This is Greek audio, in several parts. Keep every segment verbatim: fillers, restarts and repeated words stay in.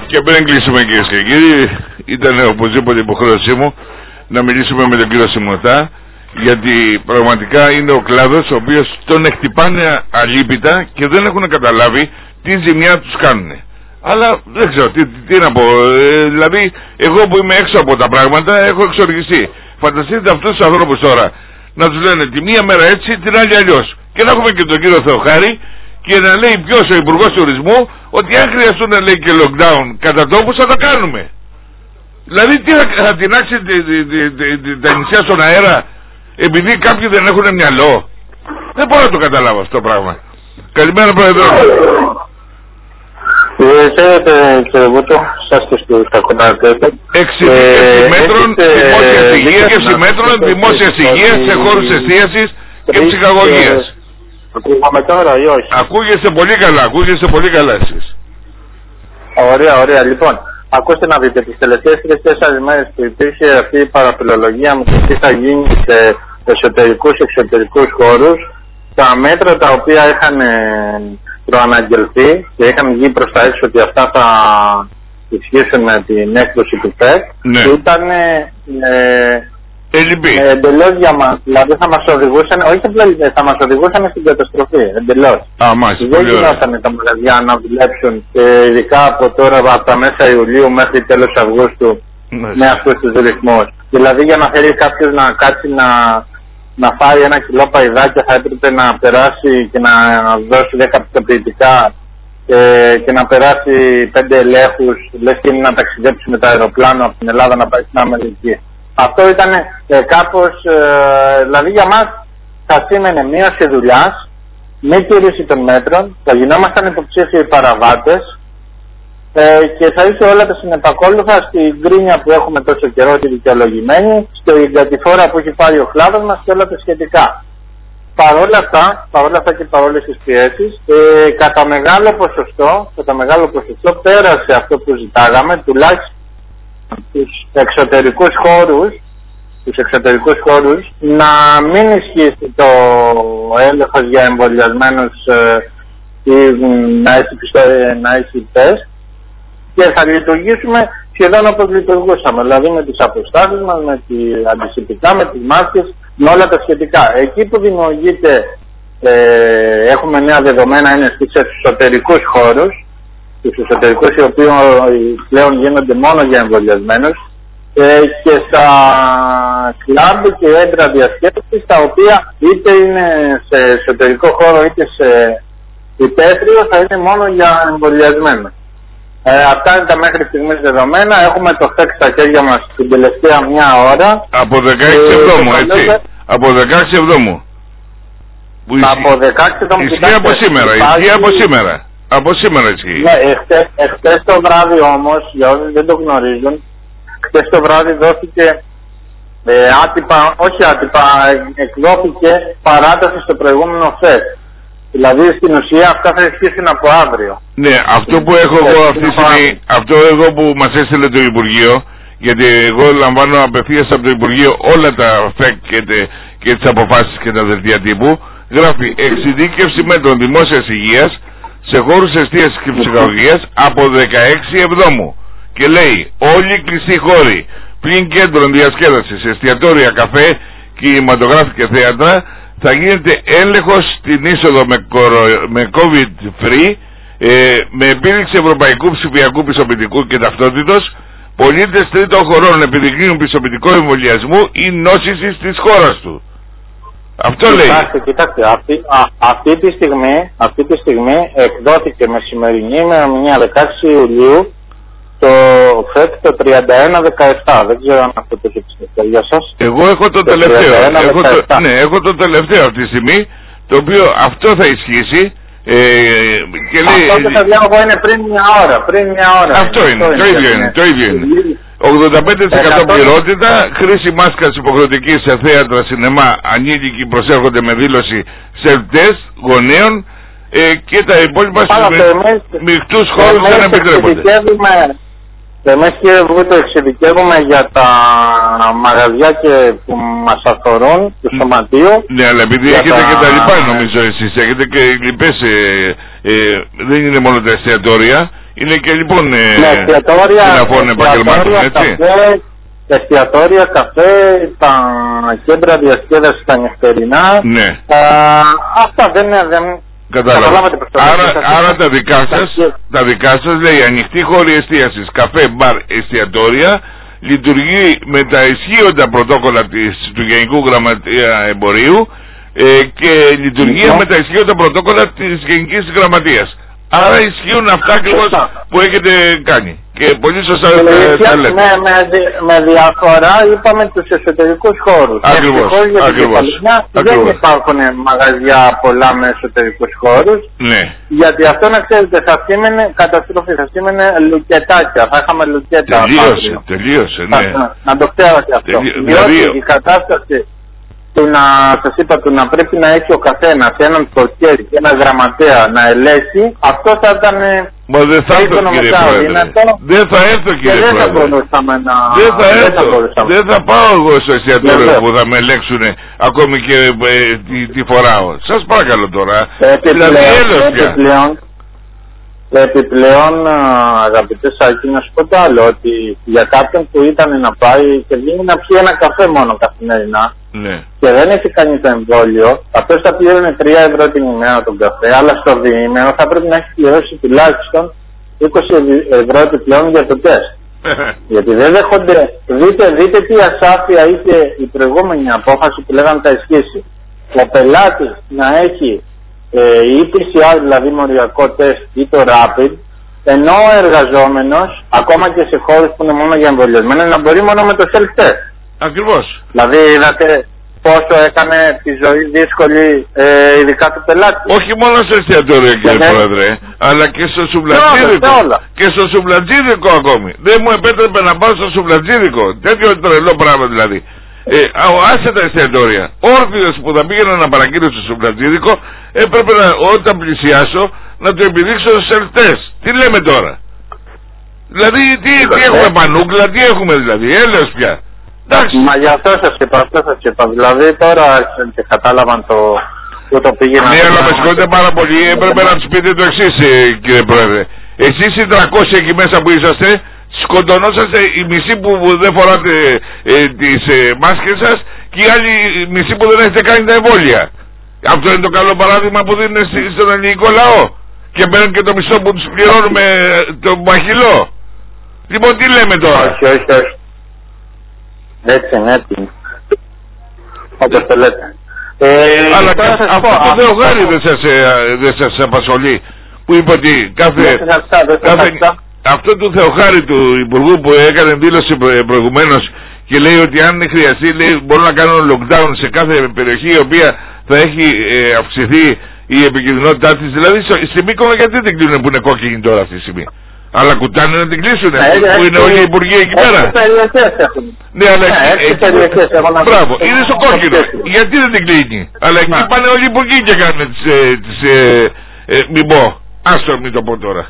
Και πριν κλείσουμε, κυρίες και κύριοι, ήταν οπωσδήποτε υποχρέωσή μου να μιλήσουμε με τον κύριο Σιμωτά, γιατί πραγματικά είναι ο κλάδος ο οποίος τον εκτυπάνε αλίπητα και δεν έχουν καταλάβει τι ζημιά τους κάνουν. Αλλά δεν ξέρω τι, τι, τι να πω, ε, δηλαδή εγώ που είμαι έξω από τα πράγματα έχω εξοργιστεί. Φανταστείτε αυτούς τους ανθρώπους τώρα να τους λένε τη μία μέρα έτσι, την άλλη αλλιώς. Και να έχουμε και τον κύριο Θεοχάρη και να λέει ποιος, ο Υπουργός Τουρισμού, ότι αν χρειαστούν να λέει και lockdown κατά τόπους θα τα κάνουμε. Δηλαδή τι θα, θα τεινάξει τα νησιά στον αέρα επειδή κάποιοι δεν έχουν μυαλό? Δεν μπορώ να το καταλάβω αυτό το πράγμα. Καλημέρα, Πρόεδρε. Ξέρετε, κύριε Βούτο, σας και στους ακροατές. Εξειδίκευση μέτρων δημόσιας υγείας, εξειδίκευση μέτρων δημόσιας υγείας σε χώρους εστίασης και ψυχαγωγίας. Ακούγαμε τώρα ή όχι? Ακούγεσαι πολύ καλά, ακούγεσαι πολύ καλά εσείς. Ωραία, ωραία. Λοιπόν, ακούστε να δείτε, τις τελευταίες τρεις τέσσερις μέρες που υπήρχε αυτή η παραφιλολογία με το τι θα γίνει σε εσωτερικούς και εξωτερικούς χώρους, τα μέτρα τα οποία είχαν προαναγγελθεί και είχαν βγει προς τα έξω ότι αυτά θα ισχύσουν με την έκδοση του ΠΕΚ, ναι, ήταν ε, ε, εντελώς για μας. Δηλαδή θα μας οδηγούσαν, όχι απλά θα μας οδηγούσαν στην καταστροφή, εντελώς. Δεν γινόταν τα μαγαζιά να δουλέψουν, και ειδικά από τώρα, από τα μέσα Ιουλίου μέχρι τέλος Αυγούστου, ναι, με αυτούς τους ρυθμούς. Δηλαδή για να θέλει κάποιος να κάτσει να, να φάει ένα κιλό παϊδάκια θα έπρεπε να περάσει και να δώσει δέκα πιστοποιητικά ε, και να περάσει πέντε ελέγχους, λες και είναι να ταξιδέψει με το αεροπλάνο από την Ελλάδα να πάει στην Αμερική. Αυτό ήταν ε, κάπως, ε, δηλαδή για μας θα σήμαινε μείωση δουλειάς, μη τήρηση των μέτρων, θα γινόμασταν υποψήφιοι παραβάτες ε, και θα ήρθε όλα τα συνεπακόλουθα στην γκρίνια που έχουμε τόσο καιρό τη δικαιολογημένη, στην κατηφόρα που έχει πάρει ο κλάδος μας και όλα τα σχετικά. Παρόλα αυτά, παρόλα αυτά και παρόλες τις πιέσεις, ε, κατά μεγάλο ποσοστό, κατά μεγάλο ποσοστό πέρασε αυτό που ζητάγαμε, τουλάχιστον τους εξωτερικούς χώρους, τους εξωτερικούς χώρους να μην ισχύσει το έλεγχος για εμβολιασμένους ε, ή να έχει, να έχει τεστ, και θα λειτουργήσουμε σχεδόν όπως λειτουργούσαμε, δηλαδή με τις αποστάσεις μας, με τη αντισηπτικά, με τις μάσκες, με όλα τα σχετικά. Εκεί που δημιουργείται, ε, έχουμε νέα δεδομένα, είναι στους εσωτερικούς χώρους, στους εσωτερικούς οι οποίοι πλέον γίνονται μόνο για εμβολιασμένους, ε, και στα κλαμπ και έντρα διασκέδασης, τα οποία είτε είναι σε εσωτερικό χώρο είτε σε υπαίθριο θα είναι μόνο για εμβολιασμένους. Ε, αυτά είναι τα μέχρι στιγμής δεδομένα. Έχουμε το ΦΕΚ στα χέρια μας την τελευταία μια ώρα. Από δεκαέξι εβδόμου, έτσι. Από δεκαέξι εβδόμου. Από δεκαέξι εβδόμου. Ισχύει από σήμερα, ισχύει από σήμερα. Από σήμερα ισχύει. Ναι, εχθές, εχθές το βράδυ όμως, για όσους δεν το γνωρίζουν, χθες το βράδυ δόθηκε ε, άτυπα, όχι άτυπα, εκδόθηκε παράταση στο προηγούμενο ΦΕΚ. Δηλαδή στην ουσία αυτά θα ισχύσουν από αύριο. Ναι, αυτό που έχω εγώ αυτή τη στιγμή, αυτό εγώ που μας έστειλε το Υπουργείο, γιατί εγώ λαμβάνω απευθείας από το Υπουργείο όλα τα ΦΕΚ και, τε, και τις αποφάσεις και τα δελτία τύπου, γράφει εξειδίκευση μέτρων δημόσιας υγείας σε χώρους εστίασης και ψυχαγωγίας από δεκαέξι εβδόμου. Και λέει όλοι οι κλειστοί χώροι πλην κέντρων διασκέδασης, εστιατόρια, καφέ, κινηματογράφη και θέατρα, θα γίνεται έλεγχος στην είσοδο με, κορο... με COVID free, ε, με επίδειξη ευρωπαϊκού ψηφιακού πιστοποιητικού και ταυτότητος, πολίτες τρίτων χωρών επιδεικνύουν πιστοποιητικό εμβολιασμού ή νόσησης της χώρας του. Αυτό κοιτάξτε, λέει. Κοιτάξτε, κοιτάξτε, αυτή, α, αυτή, τη στιγμή, αυτή τη στιγμή εκδόθηκε με σημερινή ημερομηνία δεκαέξι Ιουλίου το ΦΕΚ το τριάντα ένα δεκαεπτά. Δεν ξέρω αν αυτό το έχει πιστευτεί για σας. Εγώ έχω το, το τελευταίο. Έχω το, ναι, έχω το τελευταίο αυτή τη στιγμή, το οποίο αυτό θα ισχύσει. Ε, και λέει, αυτό που θα διάβω εγώ είναι πριν μια ώρα. Πριν μια ώρα αυτό είναι, είναι, το, είναι, ίδιο είναι, το ίδιο είναι. ογδόντα πέντε τοις εκατό πληρότητα, χρήση μάσκας υποχρεωτική σε θέατρα, σινεμά, ανήλικοι προσέρχονται με δήλωση self-test γονέων, ε, και τα υπόλοιπα στους μεικτούς χώρους δεν επιτρέπονται. Εμείς, κύριε Βούτο, εξειδικεύουμε για τα μαγαζιά και που μας αφορούν, του σωματείου. Ναι, αλλά επειδή έχετε τα... και τα λοιπά, νομίζω εσείς, έχετε και λοιπές, ε, ε, δεν είναι μόνο τα εστιατόρια, Είναι και λοιπόν ναι, εστιατόρια, συναφών επαγγελμάτων, έτσι. Καφέ, εστιατόρια, καφέ, τα κέντρα διασκέδασης τα νυχτερινά. Ναι. Α, αυτά δεν είναι... Δεν... Κατάλαβα. Άρα, άρα τα δικά σας, τα δικά σας λέει ανοιχτή χώρη εστίασης, καφέ, μπαρ, εστιατόρια, λειτουργεί με τα ισχύοντα πρωτόκολλα της, του Γενικού Γραμματεία Εμπορίου ε, και λειτουργεί mm-hmm. με τα ισχύοντα πρωτόκολλα της Γενικής Γραμματείας. Άρα ισχύουν αυτά ακριβώς που έχετε κάνει. Και πολύ σωστά τα λέτε. Ναι, με, με διαφορά είπαμε τους εσωτερικούς χώρους. Ακριβώς, ακριβώς. Δεν υπάρχουν μαγαζιά πολλά με εσωτερικούς χώρους. Ναι. Γιατί αυτό να ξέρετε θα σήμαινε καταστροφή, θα σήμαινε λουκετάκια. Θα είχαμε λουκέτα. Τελείωσε, τελείωσε, ναι. Να, να το ξέρετε αυτό. Τελείω, διότι δηλαδή... η κατάσταση του να, σας είπα, του να πρέπει να έχει ο καθένας έναν στοχέρι και ένα γραμματέα να ελέγξει, αυτό θα ήταν... Μα δεν θα έρθω κύριε Πρόεδρε. Δεν θα έρθω κύριε δεν Πρόεδρε. Θα να... Δεν θα έρθω. Δεν θα, δεν θα πάω εγώ στο εστιατόριο που θα με ελέγξουν ακόμη και ε, τι, τι φοράω. Σας παρακαλώ τώρα. Δηλαδή έλος πια. Επιπλέον, αγαπητέ Σάκη, να σου πω το άλλο, ότι για κάποιον που ήταν να πάει και βγει να πιει ένα καφέ μόνο καθημερινά, ναι. και δεν έχει κάνει το εμβόλιο, αυτός θα πληρώνει τρία ευρώ την ημέρα τον καφέ, αλλά στο διήμερο θα πρέπει να έχει πληρώσει τουλάχιστον είκοσι ευρώ επιπλέον για το τεστ. Γιατί δεν δέχονται, δείτε, δείτε τι ασάφεια είχε η προηγούμενη απόφαση που λέγανε τα ισχύσει. Ο πελάτης να έχει Ε, ή πι σι αρ, δηλαδή μοριακό τεστ, ή το rapid, ενώ ο εργαζόμενος, ακόμα και σε χώρες που είναι μόνο για εμβολιασμένα, να μπορεί μόνο με το self-test. Ακριβώς. Δηλαδή είδατε πόσο έκανε τη ζωή δύσκολη, ε, ειδικά του πελάτη. Όχι μόνο στο εστιατόριο κύριε ναι. Πρόεδρε, αλλά και στο σουβλατζίδικο. Και στο σουβλατζίδικο ακόμη. Δεν μου επέτρεπε να πάω στο σουβλατζίδικο. Τέτοιο τρελό πράγμα δηλαδή. Ε, άσε τα εστιατόρια. Όρθιος που θα πήγαινα να παραγγείλω στο σουβλατζίδικο έπρεπε να, όταν πλησιάσω να το επιδείξω στο self-test. Τι λέμε τώρα? Δηλαδή τι, τι έχουμε πανούκλα, τι έχουμε δηλαδή, έλεος πια. Εντάξει. Μα για αυτό σας είπα, αυτό σας είπα. Δηλαδή τώρα και κατάλαβαν το που το πήγαινα. Ναι, αλλά με συγχωρείτε πάρα πολύ, έπρεπε να τους πείτε το εξής κύριε Πρόεδρε. Εσείς οι τριακόσιοι εκεί μέσα που είσαστε σκοτωνόσαστε οι μισοί που δεν φοράτε ε, τις ε, μάσκες σας και οι άλλοι μισοί που δεν έχετε κάνει τα εμβόλια. Αυτό είναι το καλό παράδειγμα που δίνουν στον ελληνικό λαό και παίρνουν και το μισθό που τους πληρώνουμε το μαχηλό. Λοιπόν τι λέμε τώρα? Όχι, όχι, όχι. Έτσι είναι, έτσι είναι. Όπως το λέτε. Ε, αλλά και αυτό το Θεογάρη δεν σας, ε, δεν σας απασχολεί που είπε ότι κάθε... κάθε αυτό του Θεοχάρη του Υπουργού που έκανε δήλωση προηγουμένως και λέει ότι αν χρειαστεί λέει, μπορούν να κάνουν lockdown σε κάθε περιοχή η οποία θα έχει ε, αυξηθεί η επικινδυνότητά της. Δηλαδή στη Μύκονο γιατί δεν κλείνουν που είναι κόκκινη τώρα αυτή τη στιγμή? Αλλά κουτάνε να την κλείσουν ε, που είναι όλοι οι υπουργοί εκεί πέρα. Ναι, αλλά μπράβο, είναι στο κόκκινο. Γιατί δεν την κλείνει? Αλλά εκεί πάνε όλοι οι υπουργοί και κάνουν τις μην πω, άστο μην το πω τώρα.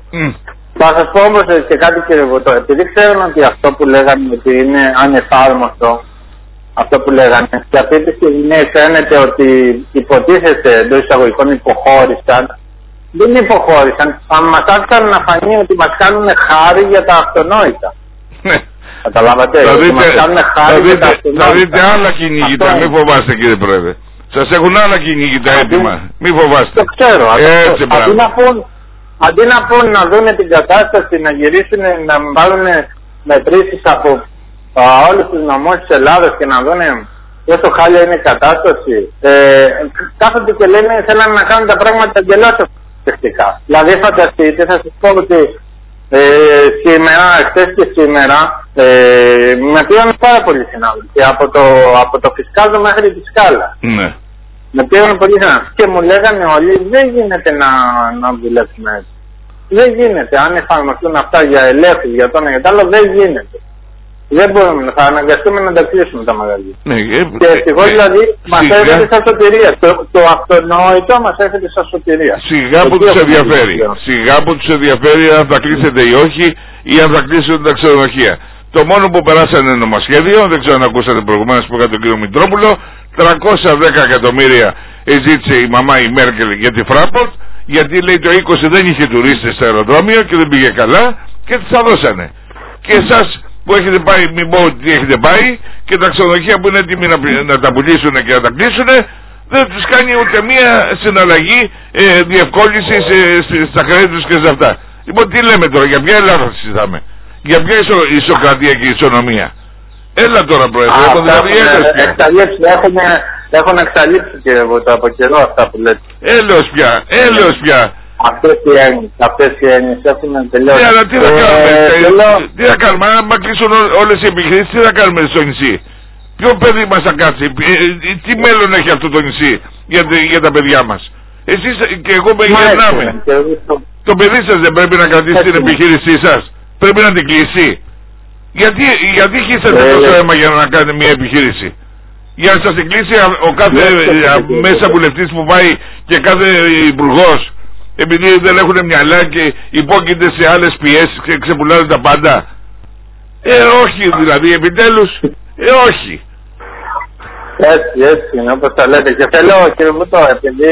Θα σας πω όμως και κάτι κύριε Βοτό, επειδή ξέρουν ότι αυτό που λέγανε ότι είναι ανεφάρμοστο, αυτό που λέγανε, και αυτή τη στιγμή φαίνεται ότι υποτίθεται εντός εισαγωγικών υποχώρησαν, δεν υποχώρησαν, αν μας άφησαν να φανεί ότι μας κάνουν χάρη για τα αυτονόητα. Καταλάβατε, ότι μας κάνουν χάρη για τα αυτονόητα. Θα δείτε άλλα κυνήγητα, μην φοβάστε κύριε Πρόεδρε. Σας έχουν άλλα κυνήγητα έτοιμα, μην φοβάστε. Το ξέρω, έτσι αντί να πούν, αντί να πούν να δουν την κατάσταση, να γυρίσουν, να βάλουν μετρήσεις από α, όλους τους νομούς της Ελλάδας και να δουν πόσο χάλια είναι η κατάσταση, ε, κάθονται και λένε θέλουν να κάνουν τα πράγματα εντελώς ευτυχικά. Δηλαδή φανταστείτε, θα σας πω ότι ε, σήμερα, χθες και σήμερα, ε, με πήγαν πάρα πολλοί συνάδελφοι από το, από το Φυσκάλο μέχρι τη Σκάλα. Ναι. Με πήγαν πολλοί συνάδελφοι και μου λέγανε όλοι δεν γίνεται να, να δουλέψουμε έτσι. Δεν γίνεται. Αν εφαρμοστούν αυτά για ελέγχους, για το ένα για το άλλο, δεν γίνεται. Δεν μπορούμε, θα αναγκαστούμε να τα κλείσουμε τα μαγαζιά. Ναι, ε, και ευτυχώς ε, δηλαδή ε, μας έρχεται σαν σωτηρία. Το, το αυτονόητο μας έρχεται σαν σωτηρία. Σιγά που τους ενδιαφέρει. Σιγά που τους ενδιαφέρει αν θα κλείσετε ή όχι ή αν θα κλείσουν τα ξενοδοχεία. Το μόνο που περάσανε νομοσχέδιο, δεν ξέρω αν ακούσατε προηγουμένως που έκανε τον κύριο Μητρόπουλο, τριακόσια δέκα εκατομμύρια ζήτησε η μαμά η Μέρκελ για τη Fraport, γιατί λέει το είκοσι δεν είχε τουρίστες στο αεροδρόμιο και δεν πήγε καλά και τις τα δώσανε. Και εσάς που έχετε πάει, μην πω ότι έχετε πάει, και τα ξενοδοχεία που είναι έτοιμοι να, να τα πουλήσουν και να τα κλείσουν, δεν τους κάνει ούτε μία συναλλαγή ε, διευκόλυνση στα χρέη τους και σε αυτά. Λοιπόν, τι λέμε τώρα, για ποια Ελλάδα συζητάμε, για ποια ισο, ισοκρατία και ισονομία? Έλα τώρα, Πρόεδρε, έχω δηλαδή εξαλείψει, έχουν, έχουν εξαλείψει, κύριε Βούτο, από καιρό αυτά που λέτε. Έλεος πια, έλεος πια. Αυτές οι έννοιες, αυτές οι έννοιες έχουν τελειώσει. Ναι, αλλά τι θα κάνουμε, ε, ε, τι θα κάνουμε, αν κλείσουν όλες οι επιχειρήσεις, τι θα κάνουμε στο νησί? Ποιο παιδί μας θα κάτσει, ε, ε, τι μέλλον έχει αυτό το νησί για, για τα παιδιά μας? Εσείς και εγώ με γυρνάμε. Το παιδί σας δεν πρέπει να κρατήσει την επιχείρησή σας? Πρέπει να την κλείσει? Γιατί, γιατί χύσατε ε, τόσο αίμα για να κάνετε μια επιχείρηση? Για να σας την κλείσει ο κάθε ε, μέσα βουλευτής που πάει και κάθε υπουργός, επειδή δεν έχουν μυαλά και υπόκειται σε άλλες πιέσεις και ξεπουλάνε τα πάντα? Ε, όχι δηλαδή, επιτέλους, ε, όχι. Έτσι, έτσι είναι όπως τα λέτε. Και θέλω, κύριε Βούτο, επειδή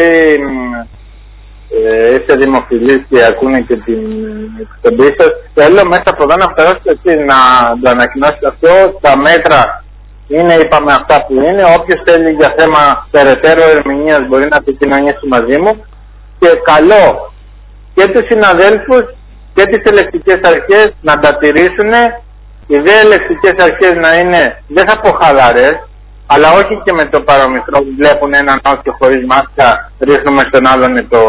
ε, είστε δημοφιλείς και ακούνε και την εκπομπή σας, θέλω μέσα από εδώ να φτάσετε έτσι να το ανακοινώσετε αυτό. Τα μέτρα είναι, είπαμε, αυτά που είναι. Όποιος θέλει για θέμα περαιτέρω ερμηνείας μπορεί να επικοινωνήσει μαζί μου. Και καλό και τους συναδέλφους και τις ελεκτικές αρχές να τα τηρήσουν. Οι δε ελεκτικές αρχές να είναι, δεν θα πω χαλαρές, αλλά όχι και με το παρομικρό που βλέπουν έναν άκιο χωρίς μάσκα, ρίχνουμε στον άλλον το,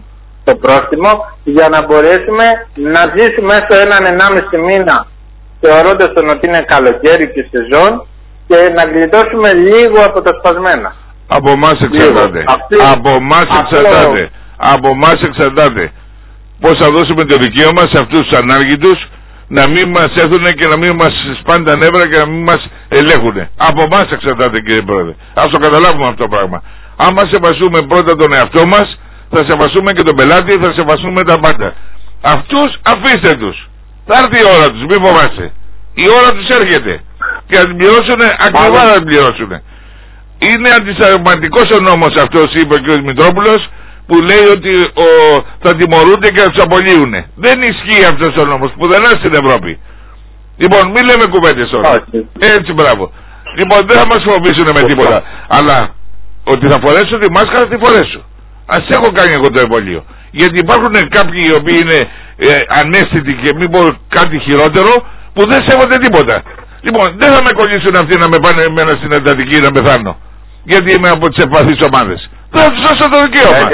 το πρόστιμο, για να μπορέσουμε να ζήσουμε έστω έναν ενάμιση μήνα, θεωρώντας τον ότι είναι καλοκαίρι και σεζόν, και να γλιτώσουμε λίγο από τα σπασμένα. Από εμάς εξαρτάται. Αυτή... Από εμάς εξαρτάται. Από εμάς εξαρτάται. Πώς θα δώσουμε το δικαίωμα σε αυτούς τους ανάργητους να μην μας έρθουν και να μην μας σπάνε τα νεύρα και να μην μας ελέγχουν. Από εμάς εξαρτάται, κύριε Πρόεδρε. Ας το καταλάβουμε αυτό το πράγμα. Άμα σεβαστούμε πρώτα τον εαυτό μας, θα σεβαστούμε και τον πελάτη, θα σεβαστούμε τα πάντα. Αυτούς αφήστε τους. Θα έρθει η ώρα τους, μην φοβάσαι. Η ώρα τους έρχεται. Και θα την πληρώσουν, ακριβά θα την πληρώσουν. Είναι αντισυνταγματικός ο νόμος αυτός, είπε ο κ. Μητρόπουλος, που λέει ότι ο, θα τιμωρούνται και θα τους απολύουν. Δεν ισχύει αυτός ο νόμος πουθενά στην Ευρώπη. Λοιπόν, μην λέμε κουβέντες τώρα. Έτσι, μπράβο. Λοιπόν, δεν θα μας φοβήσουν με τίποτα. Αλλά ότι θα φορέσω τη μάσκα, θα τη φορέσω. Ας έχω κάνει εγώ το εμβόλιο. Γιατί υπάρχουν κάποιοι οι οποίοι είναι ε, ανέστητοι και μην πω κάτι χειρότερο, που δεν σέβονται τίποτα. Λοιπόν, δεν θα με κολλήσουν αυτοί να με πάνε εμένα στην εντατική να πεθάνω, γιατί είμαι από τις ευπαθείς ομάδες. Θα τους δώσω το δικαίωμα.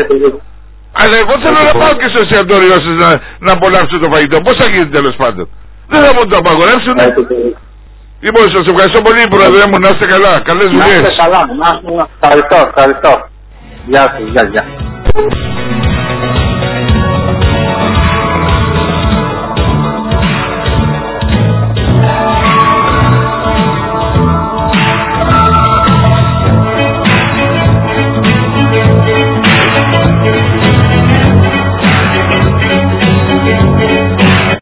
Αλλά εγώ θέλω να πάω και στο εστιατόριό σας να, να απολαύσω το φαγητό. Πώς θα γίνει τέλος πάντων? Δεν θα μου το απαγορεύσουν. Λοιπόν, σας ευχαριστώ πολύ, Πρόεδρε μου, να είστε καλά. Καλές δουλειές. Να είστε καλά. Να είστε καλά. Ευχαριστώ, ευχαριστώ. Γεια σας, γεια, γεια.